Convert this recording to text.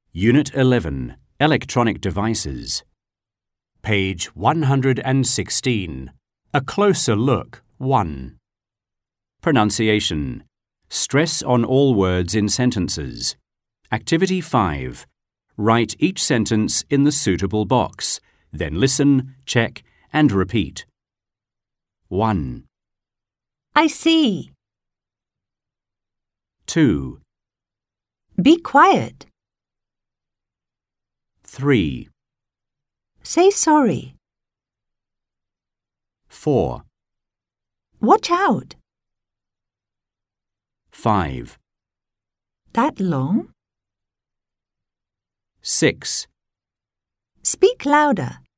Unit 11, Electronic Devices. Page 116. A closer look, 1. Pronunciation. Stress on all words in sentences. Activity 5. Write each sentence in the suitable box, then listen, check, and repeat. 1, I see. 2, Be quiet. 3, Say sorry. 4, Watch out. 5, That long? 6, Speak louder.